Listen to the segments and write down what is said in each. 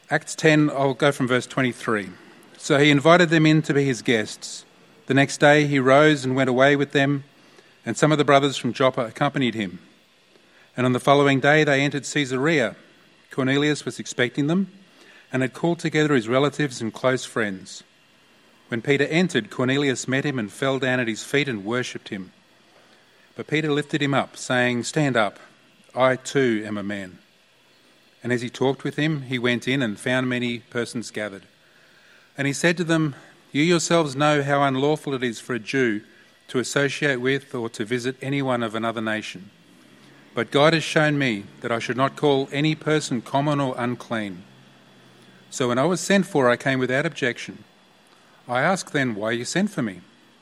Acts 10, I'll go from verse 23. So he invited them in to be his guests. The next day he rose and went away with them, and some of the brothers from Joppa accompanied him. And on the following day they entered Caesarea. Cornelius was expecting them and had called together his relatives and close friends. When Peter entered, Cornelius met him and fell down at his feet and worshipped him. But Peter lifted him up, saying, "Stand up, I too am a man." And as he talked with him, he went in and found many persons gathered. And he said to them, "You yourselves know how unlawful it is for a Jew to associate with or to visit anyone of another nation. But God has shown me that I should not call any person common or unclean. So when I was sent for, I came without objection. I asked then, 'Why you sent for me?'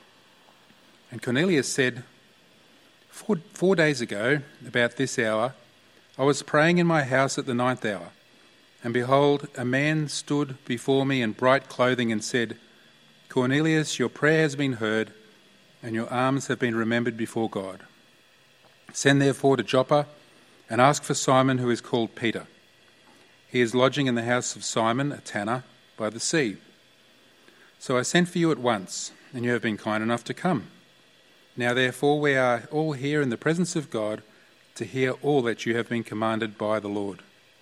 And Cornelius said, 4 days ago, about this hour, I was praying in my house at the 9th hour, and behold, a man stood before me in bright clothing and said, 'Cornelius, your prayer has been heard, and your alms have been remembered before God. Send therefore to Joppa and ask for Simon, who is called Peter. He is lodging in the house of Simon, a tanner, by the sea.' So I sent for you at once, and you have been kind enough to come. Now therefore we are all here in the presence of God to hear all that you have been commanded by the Lord."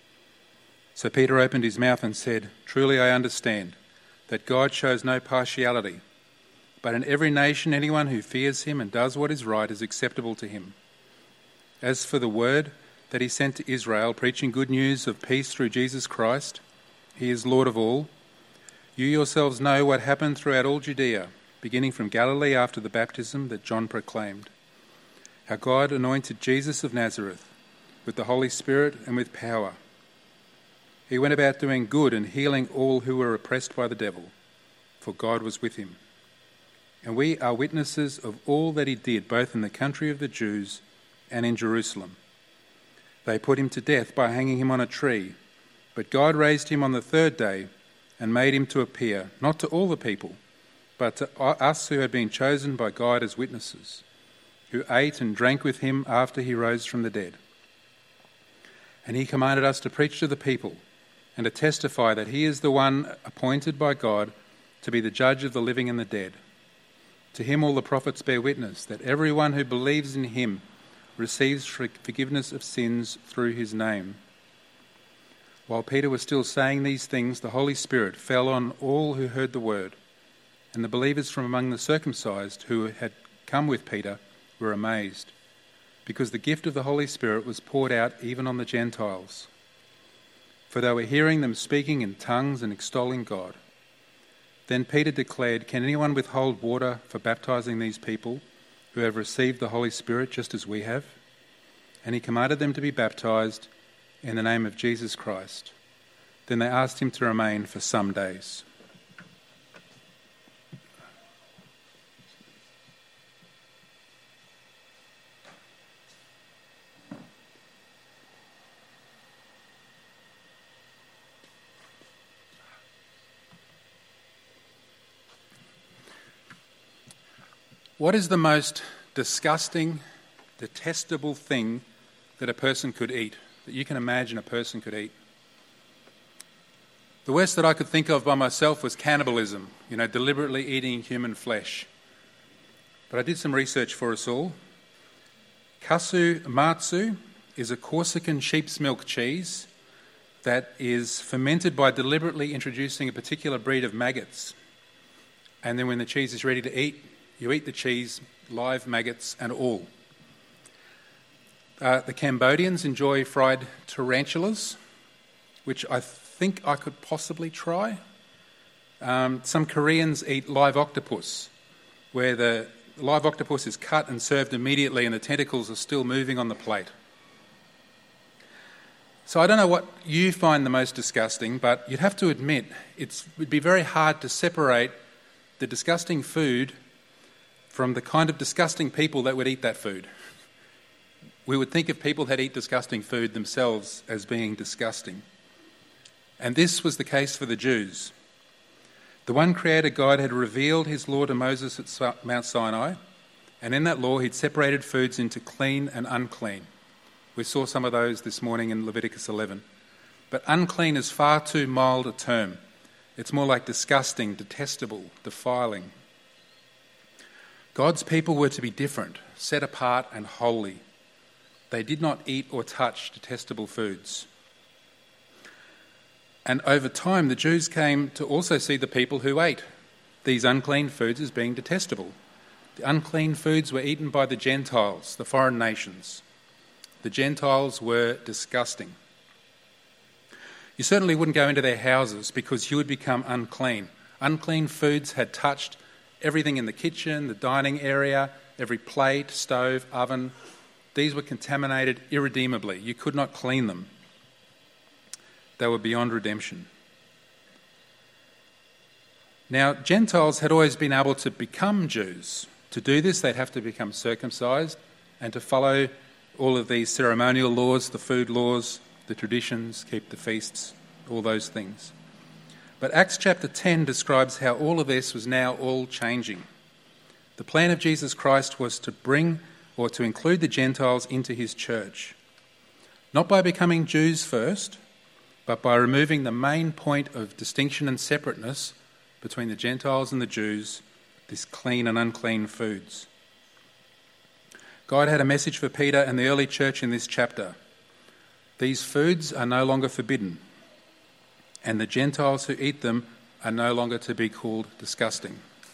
So Peter opened his mouth and said, "Truly I understand that God shows no partiality, but in every nation anyone who fears him and does what is right is acceptable to him. As for the word that he sent to Israel, preaching good news of peace through Jesus Christ, he is Lord of all. You yourselves know what happened throughout all Judea, beginning from Galilee after the baptism that John proclaimed, how God anointed Jesus of Nazareth with the Holy Spirit and with power. He went about doing good and healing all who were oppressed by the devil, for God was with him. And we are witnesses of all that he did, both in the country of the Jews and in Jerusalem. They put him to death by hanging him on a tree, but God raised him on the third day and made him to appear, not to all the people, but to us who had been chosen by God as witnesses, who ate and drank with him after he rose from the dead. And he commanded us to preach to the people and to testify that he is the one appointed by God to be the judge of the living and the dead. To him all the prophets bear witness that everyone who believes in him receives forgiveness of sins through his name." While Peter was still saying these things, the Holy Spirit fell on all who heard the word, and the believers from among the circumcised who had come with Peter were amazed, because the gift of the Holy Spirit was poured out even on the Gentiles. For they were hearing them speaking in tongues and extolling God. Then Peter declared, "Can anyone withhold water for baptizing these people who have received the Holy Spirit just as we have?" And he commanded them to be baptized in the name of Jesus Christ. Then they asked him to remain for some days. What is the most disgusting, detestable thing that a person could eat, that you can imagine a person could eat? The worst that I could think of by myself was cannibalism, deliberately eating human flesh. But I did some research for us all. Casu marzu is a Corsican sheep's milk cheese that is fermented by deliberately introducing a particular breed of maggots. And then when the cheese is ready to eat, you eat the cheese, live maggots and all. The Cambodians enjoy fried tarantulas, which I think I could possibly try. Some Koreans eat live octopus, where the live octopus is cut and served immediately and the tentacles are still moving on the plate. So I don't know what you find the most disgusting, but you'd have to admit it would be very hard to separate the disgusting food from the kind of disgusting people that would eat that food. We would think of people that eat disgusting food themselves as being disgusting. And this was the case for the Jews. The one Creator God had revealed his law to Moses at Mount Sinai, and in that law he'd separated foods into clean and unclean. We saw some of those this morning in Leviticus 11. But unclean is far too mild a term. It's more like disgusting, detestable, defiling. God's people were to be different, set apart and holy. They did not eat or touch detestable foods. And over time, the Jews came to also see the people who ate these unclean foods as being detestable. The unclean foods were eaten by the Gentiles, the foreign nations. The Gentiles were disgusting. You certainly wouldn't go into their houses because you would become unclean. Unclean foods had touched everything in the kitchen, the dining area, every plate, stove, oven. These were contaminated irredeemably. You could not clean them. They were beyond redemption. Now, Gentiles had always been able to become Jews. To do this, they'd have to become circumcised and to follow all of these ceremonial laws, the food laws, the traditions, keep the feasts, all those things. But Acts chapter 10 describes how all of this was now all changing. The plan of Jesus Christ was to bring or to include the Gentiles into his church, not by becoming Jews first, but by removing the main point of distinction and separateness between the Gentiles and the Jews, this clean and unclean foods. God had a message for Peter and the early church in this chapter. These foods are no longer forbidden, and the Gentiles who eat them are no longer to be called disgusting.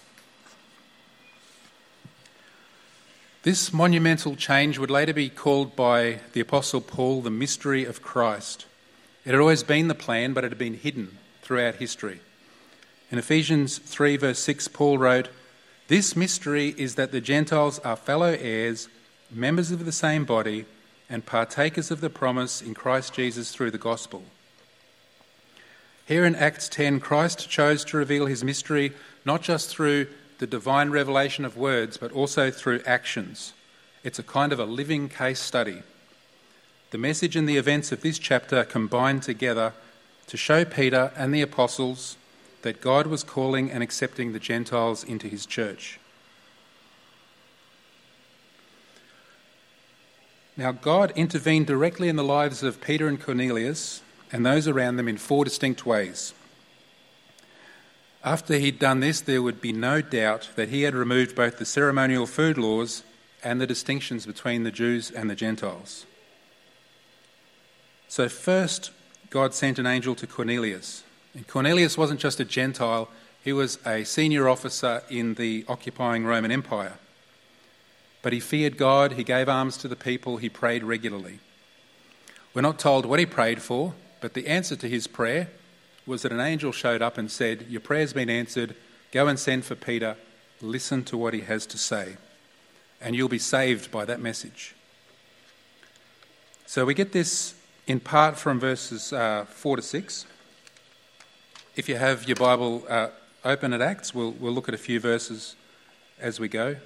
This monumental change would later be called by the Apostle Paul the mystery of Christ. It had always been the plan, but it had been hidden throughout history. In Ephesians 3 verse 6, Paul wrote, "This mystery is that the Gentiles are fellow heirs, members of the same body, and partakers of the promise in Christ Jesus through the gospel." Here in Acts 10, Christ chose to reveal his mystery not just through the divine revelation of words, but also through actions. It's a kind of a living case study. The message and the events of this chapter combine together to show Peter and the apostles that God was calling and accepting the Gentiles into his church. Now, God intervened directly in the lives of Peter and Cornelius and those around them in 4 distinct ways. After he'd done this, there would be no doubt that he had removed both the ceremonial food laws and the distinctions between the Jews and the Gentiles. So first, God sent an angel to Cornelius. And Cornelius wasn't just a Gentile, he was a senior officer in the occupying Roman Empire. But he feared God, he gave alms to the people, he prayed regularly. We're not told what he prayed for, but the answer to his prayer was that an angel showed up and said, "Your prayer's been answered, go and send for Peter, listen to what he has to say, and you'll be saved by that message." So we get this in part from verses 4 to 6. If you have your Bible open at Acts, we'll look at a few verses as we go.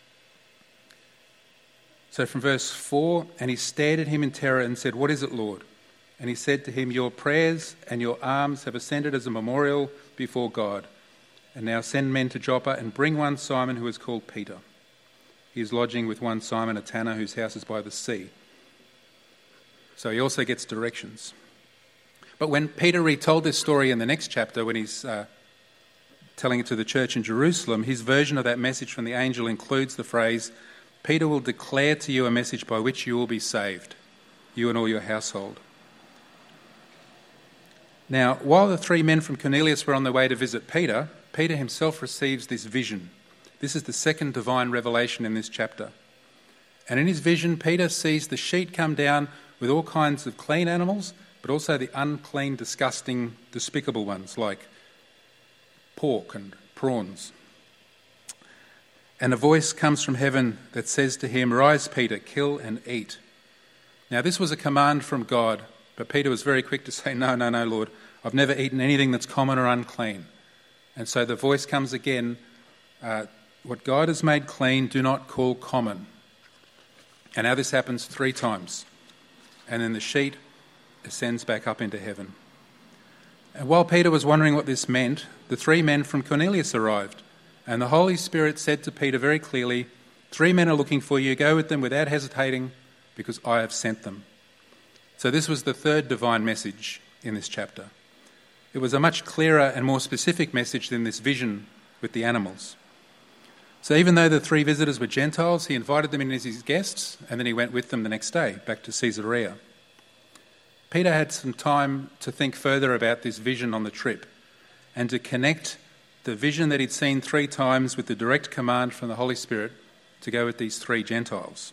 So from verse 4, "And he stared at him in terror and said, 'What is it, Lord?' And he said to him, 'Your prayers and your alms have ascended as a memorial before God. And now send men to Joppa and bring one Simon who is called Peter. He is lodging with one Simon, a tanner, whose house is by the sea.'" So he also gets directions. But when Peter retold this story in the next chapter, when he's telling it to the church in Jerusalem, his version of that message from the angel includes the phrase, "Peter will declare to you a message by which you will be saved, you and all your household." Now, while the 3 men from Cornelius were on their way to visit Peter, Peter himself receives this vision. This is the second divine revelation in this chapter. And in his vision, Peter sees the sheet come down with all kinds of clean animals, but also the unclean, disgusting, despicable ones like pork and prawns. And a voice comes from heaven that says to him, "Rise, Peter, kill and eat." Now this was a command from God, but Peter was very quick to say, No, Lord, I've never eaten anything that's common or unclean." And so the voice comes again, "What God has made clean, do not call common." And now this happens 3 times. And then the sheet ascends back up into heaven. And while Peter was wondering what this meant, the 3 men from Cornelius arrived. And the Holy Spirit said to Peter very clearly, 3 men are looking for you. Go with them without hesitating, because I have sent them. So this was the third divine message in this chapter. It was a much clearer and more specific message than this vision with the animals. So even though the 3 visitors were Gentiles, he invited them in as his guests, and then he went with them the next day back to Caesarea. Peter had some time to think further about this vision on the trip and to connect the vision that he'd seen 3 times with the direct command from the Holy Spirit to go with these 3 Gentiles.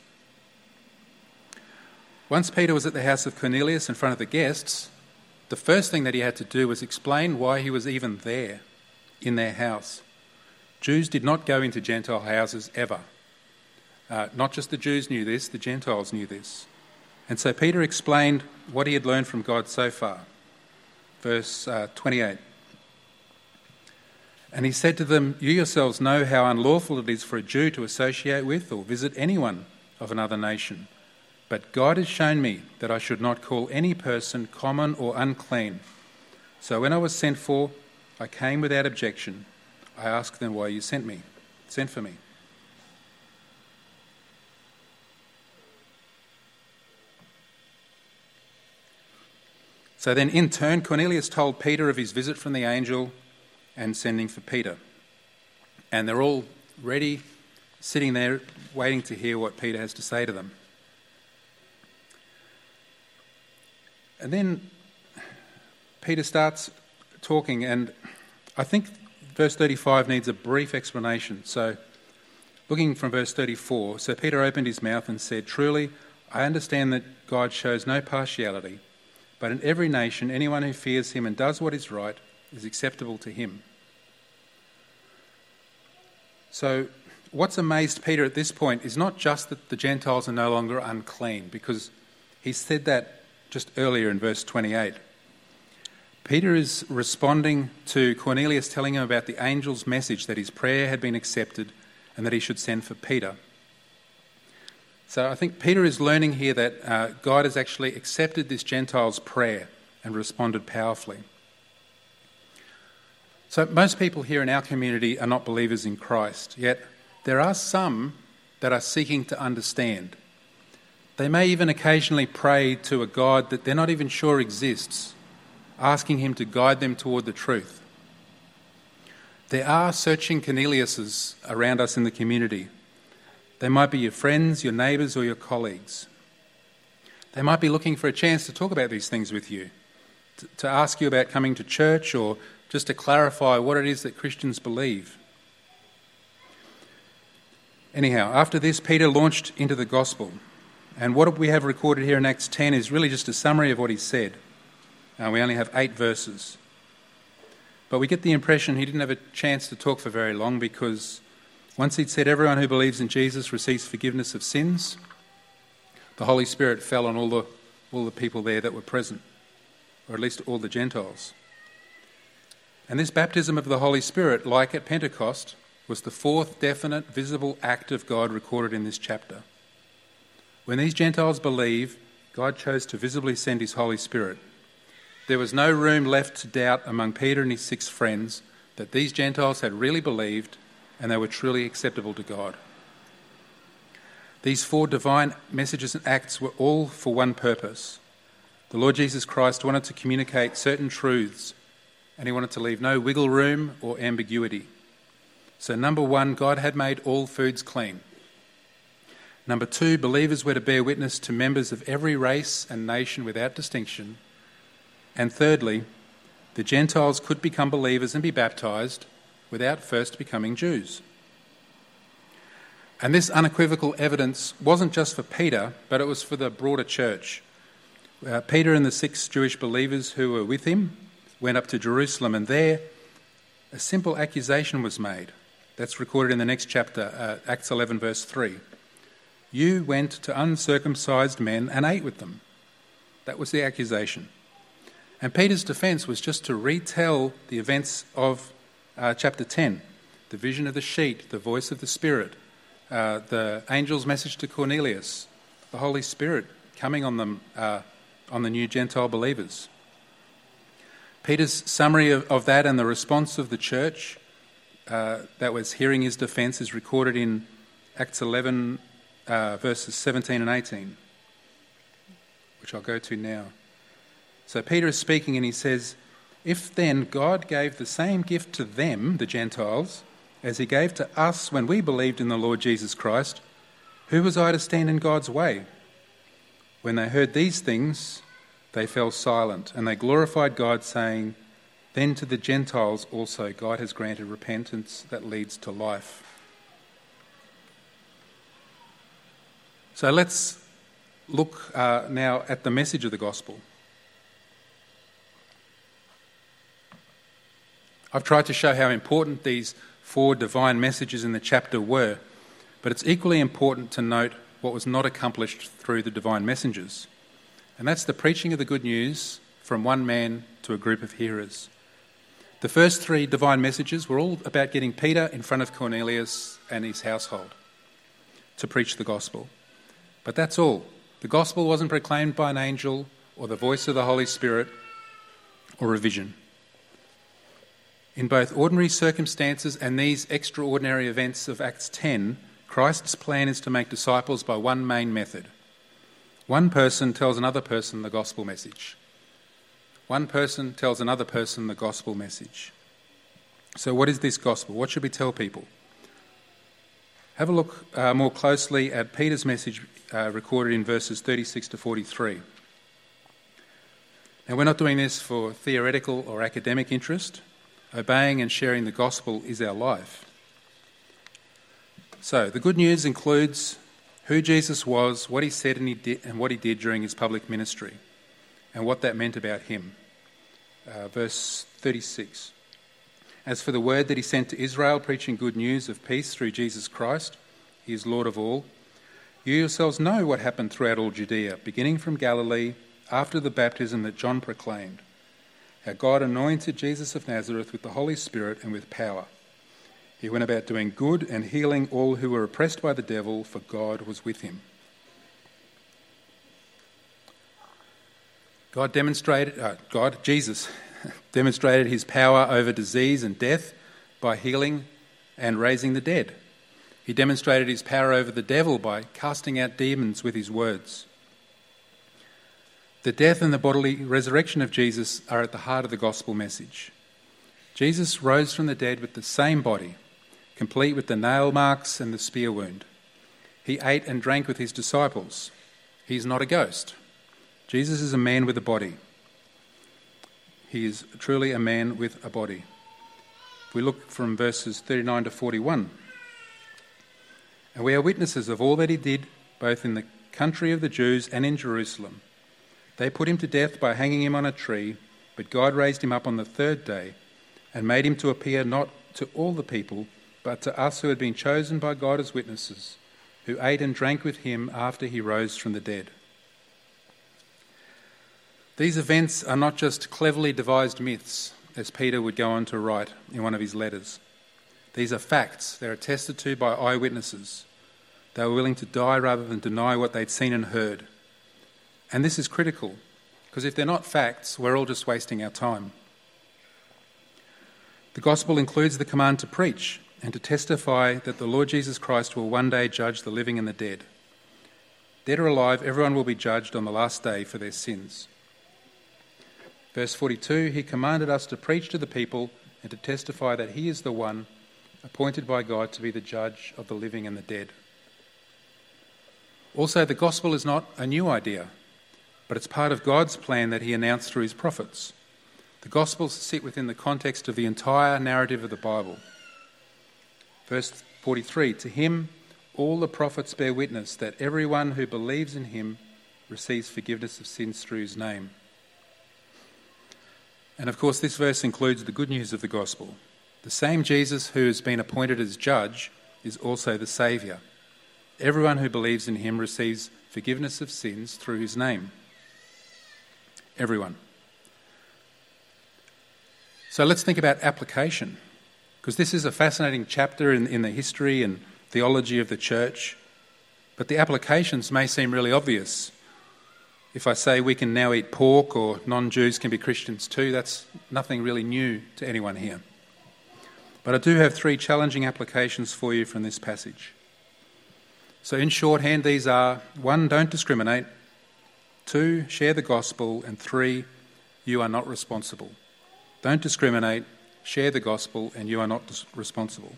Once Peter was at the house of Cornelius in front of the guests, the first thing that he had to do was explain why he was even there in their house. Jews did not go into Gentile houses ever. Not just the Jews knew this, the Gentiles knew this. And so Peter explained what he had learned from God so far. Verse 28. And he said to them, "You yourselves know how unlawful it is for a Jew to associate with or visit anyone of another nation. But God has shown me that I should not call any person common or unclean. So when I was sent for, I came without objection. I asked them why you sent for me." So then in turn, Cornelius told Peter of his visit from the angel and sending for Peter. And they're all ready, sitting there, waiting to hear what Peter has to say to them. And then Peter starts talking, and I think verse 35 needs a brief explanation. So, looking from verse 34, so Peter opened his mouth and said, "Truly, I understand that God shows no partiality, but in every nation, anyone who fears him and does what is right is acceptable to him." So, what's amazed Peter at this point is not just that the Gentiles are no longer unclean, because he said that just earlier in verse 28. Peter is responding to Cornelius telling him about the angel's message that his prayer had been accepted and that he should send for Peter. So I think Peter is learning here that God has actually accepted this Gentile's prayer and responded powerfully. So most people here in our community are not believers in Christ, yet there are some that are seeking to understand. They may even occasionally pray to a God that they're not even sure exists, asking him to guide them toward the truth. There are searching Corneliuses around us in the community. They might be your friends, your neighbours, or your colleagues. They might be looking for a chance to talk about these things with you, to ask you about coming to church, or just to clarify what it is that Christians believe. Anyhow, after this, Peter launched into the gospel. And what we have recorded here in Acts 10 is really just a summary of what he said. We only have 8 verses. But we get the impression he didn't have a chance to talk for very long, because once he'd said everyone who believes in Jesus receives forgiveness of sins, the Holy Spirit fell on all the people there that were present, or at least all the Gentiles. And this baptism of the Holy Spirit, like at Pentecost, was the 4th definite, visible act of God recorded in this chapter. When these Gentiles believe, God chose to visibly send his Holy Spirit. There was no room left to doubt among Peter and his 6 friends that these Gentiles had really believed and they were truly acceptable to God. These 4 divine messages and acts were all for one purpose. The Lord Jesus Christ wanted to communicate certain truths, and he wanted to leave no wiggle room or ambiguity. So number 1, God had made all foods clean. Number 2, believers were to bear witness to members of every race and nation without distinction. And thirdly, the Gentiles could become believers and be baptised without first becoming Jews. And this unequivocal evidence wasn't just for Peter, but it was for the broader church. Peter and the 6 Jewish believers who were with him went up to Jerusalem, and there a simple accusation was made. That's recorded in the next chapter, Acts 11, verse 3. You went to uncircumcised men and ate with them. That was the accusation. And Peter's defence was just to retell the events of chapter 10, the vision of the sheet, the voice of the Spirit, the angel's message to Cornelius, the Holy Spirit coming on them, on the new Gentile believers. Peter's summary of that and the response of the church that was hearing his defence is recorded in Acts 11, verses 17 and 18, which I'll go to now. So Peter is speaking and he says, "If then God gave the same gift to them, the Gentiles, as he gave to us when we believed in the Lord Jesus Christ, who was I to stand in God's way?" When they heard these things, they fell silent, and they glorified God, saying, "Then to the Gentiles also God has granted repentance that leads to life." So let's look now at the message of the gospel. I've tried to show how important these 4 divine messages in the chapter were, but it's equally important to note what was not accomplished through the divine messengers. And that's the preaching of the good news from one man to a group of hearers. The first 3 divine messages were all about getting Peter in front of Cornelius and his household to preach the gospel. But that's all. The gospel wasn't proclaimed by an angel or the voice of the Holy Spirit or a vision. In both ordinary circumstances and these extraordinary events of Acts 10, Christ's plan is to make disciples by one main method. One person tells another person the gospel message. One person tells another person the gospel message. So what is this gospel? What should we tell people? Have a look more closely at Peter's message recorded in verses 36 to 43. Now, we're not doing this for theoretical or academic interest. Obeying and sharing the gospel is our life. So, the good news includes who Jesus was, what he said and what he did during his public ministry, and what that meant about him. Verse 36. "As for the word that he sent to Israel, preaching good news of peace through Jesus Christ, he is Lord of all, you yourselves know what happened throughout all Judea, beginning from Galilee, after the baptism that John proclaimed, how God anointed Jesus of Nazareth with the Holy Spirit and with power. He went about doing good and healing all who were oppressed by the devil, for God was with him." Jesus demonstrated his power over disease and death by healing and raising the dead. He demonstrated his power over the devil by casting out demons with his words. The death and the bodily resurrection of Jesus are at the heart of the gospel message. Jesus rose from the dead with the same body, complete with the nail marks and the spear wound. He ate and drank with his disciples. He's not a ghost. Jesus is a man with a body. He is truly a man with a body. If we look from verses 39 to 41. "And we are witnesses of all that he did, both in the country of the Jews and in Jerusalem. They put him to death by hanging him on a tree, but God raised him up on the 3rd day and made him to appear not to all the people, but to us who had been chosen by God as witnesses, who ate and drank with him after he rose from the dead." These events are not just cleverly devised myths, as Peter would go on to write in one of his letters. These are facts. They're attested to by eyewitnesses. They were willing to die rather than deny what they'd seen and heard. And this is critical, because if they're not facts, we're all just wasting our time. The gospel includes the command to preach and to testify that the Lord Jesus Christ will one day judge the living and the dead. Dead or alive, everyone will be judged on the last day for their sins. Verse 42, "He commanded us to preach to the people and to testify that he is the one appointed by God to be the judge of the living and the dead." Also, the gospel is not a new idea, but it's part of God's plan that he announced through his prophets. The Gospels sit within the context of the entire narrative of the Bible. Verse 43, "To him all the prophets bear witness that everyone who believes in him receives forgiveness of sins through his name." And of course, this verse includes the good news of the gospel. The same Jesus who has been appointed as judge is also the Saviour. Everyone who believes in him receives forgiveness of sins through his name. Everyone. So let's think about application, because this is a fascinating chapter in the history and theology of the church, but the applications may seem really obvious. If I say we can now eat pork or non-Jews can be Christians too, that's nothing really new to anyone here. But I do have 3 challenging applications for you from this passage. So in shorthand, these are: 1, don't discriminate; 2, share the gospel; and 3, you are not responsible. Don't discriminate, share the gospel, and you are not responsible.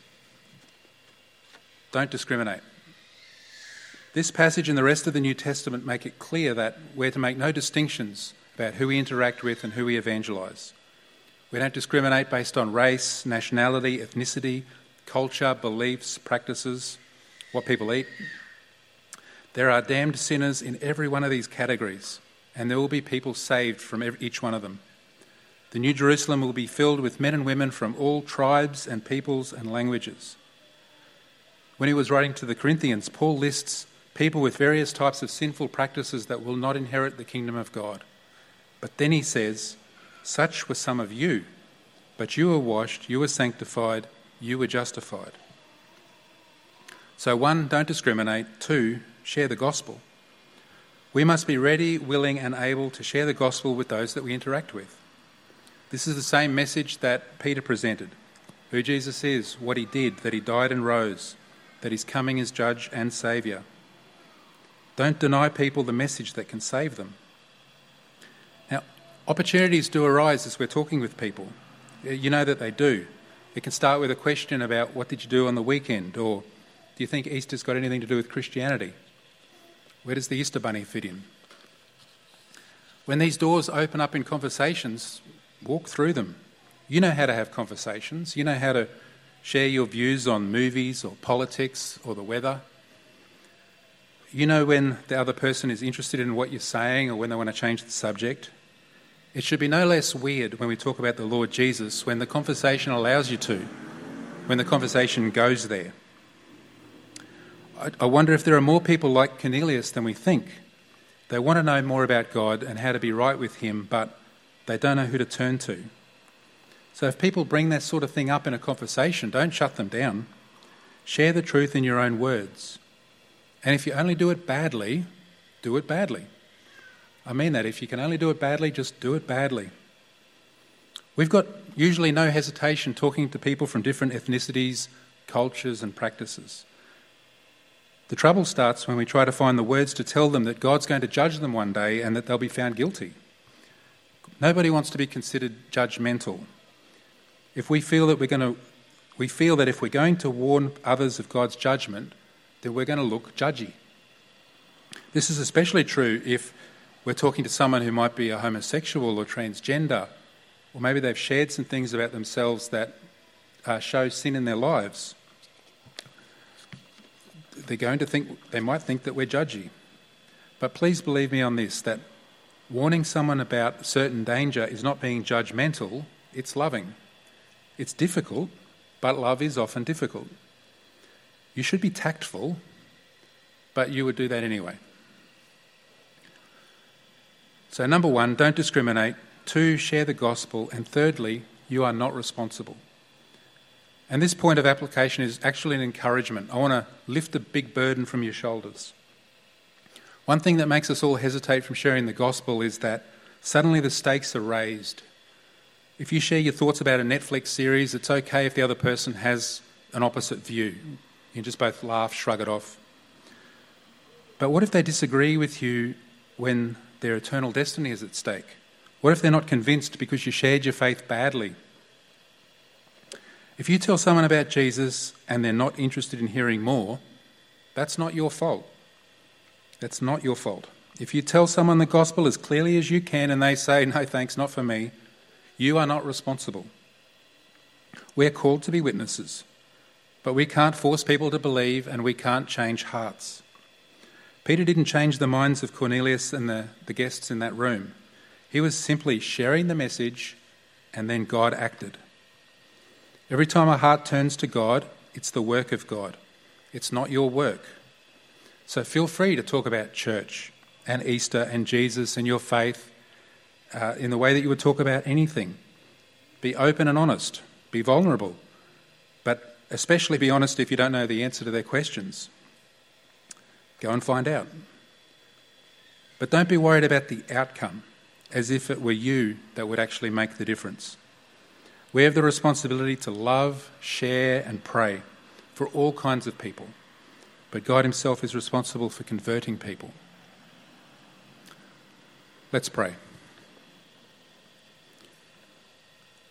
Don't discriminate. This passage and the rest of the New Testament make it clear that we're to make no distinctions about who we interact with and who we evangelise. We don't discriminate based on race, nationality, ethnicity, culture, beliefs, practices, what people eat. There are damned sinners in every one of these categories, and there will be people saved from each one of them. The New Jerusalem will be filled with men and women from all tribes and peoples and languages. When he was writing to the Corinthians, Paul lists people with various types of sinful practices that will not inherit the kingdom of God. But then he says, such were some of you, but you were washed, you were sanctified, you were justified. So 1, don't discriminate. 2, share the gospel. We must be ready, willing and able to share the gospel with those that we interact with. This is the same message that Peter presented, who Jesus is, what he did, that he died and rose, that he's coming as judge and saviour. Don't deny people the message that can save them. Now, opportunities do arise as we're talking with people. You know that they do. It can start with a question about what did you do on the weekend, or do you think Easter's got anything to do with Christianity? Where does the Easter Bunny fit in? When these doors open up in conversations, walk through them. You know how to have conversations. You know how to share your views on movies or politics or the weather. You know when the other person is interested in what you're saying or when they want to change the subject. It should be no less weird when we talk about the Lord Jesus when the conversation allows you to, when the conversation goes there. I wonder if there are more people like Cornelius than we think. They want to know more about God and how to be right with him, but they don't know who to turn to. So if people bring that sort of thing up in a conversation, don't shut them down. Share the truth in your own words. And if you only do it badly, do it badly. I mean that. If you can only do it badly, just do it badly. We've got usually no hesitation talking to people from different ethnicities, cultures and practices. The trouble starts when we try to find the words to tell them that God's going to judge them one day and that they'll be found guilty. Nobody wants to be considered judgmental. If we feel that if we're going to warn others of God's judgment, then we're going to look judgy. This is especially true if we're talking to someone who might be a homosexual or transgender, or maybe they've shared some things about themselves that show sin in their lives. They might think that we're judgy. But please believe me on this, that warning someone about certain danger is not being judgmental, it's loving. It's difficult, but love is often difficult. You should be tactful, but you would do that anyway. So 1, don't discriminate. 2, share the gospel. And thirdly, you are not responsible. And this point of application is actually an encouragement. I want to lift a big burden from your shoulders. One thing that makes us all hesitate from sharing the gospel is that suddenly the stakes are raised. If you share your thoughts about a Netflix series, it's okay if the other person has an opposite view. You can just both laugh, shrug it off. But what if they disagree with you when their eternal destiny is at stake? What if they're not convinced because you shared your faith badly? If you tell someone about Jesus and they're not interested in hearing more, that's not your fault. That's not your fault. If you tell someone the gospel as clearly as you can and they say, no thanks, not for me, you are not responsible. We're called to be witnesses, but we can't force people to believe and we can't change hearts. Peter didn't change the minds of Cornelius and the guests in that room. He was simply sharing the message and then God acted. Every time a heart turns to God, it's the work of God. It's not your work. So feel free to talk about church and Easter and Jesus and your faith in the way that you would talk about anything. Be open and honest. Be vulnerable. But especially be honest if you don't know the answer to their questions. Go and find out. But don't be worried about the outcome, as if it were you that would actually make the difference. We have the responsibility to love, share and pray for all kinds of people. But God himself is responsible for converting people. Let's pray.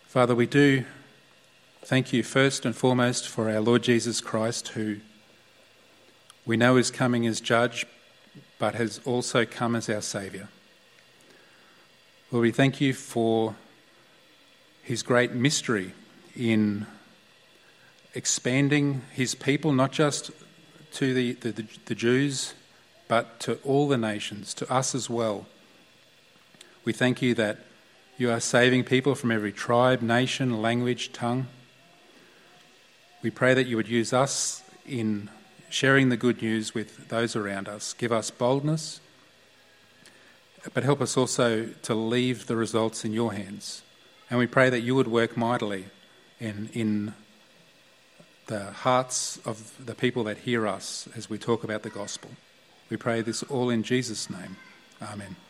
Father, we do thank you first and foremost for our Lord Jesus Christ, who we know is coming as judge, but has also come as our Saviour. Lord, we thank you for his great mystery in expanding his people, not just to the Jews, but to all the nations, to us as well. We thank you that you are saving people from every tribe, nation, language, tongue. We pray that you would use us in sharing the good news with those around us. Give us boldness, but help us also to leave the results in your hands. And we pray that you would work mightily in the hearts of the people that hear us as we talk about the gospel. We pray this all in Jesus' name. Amen.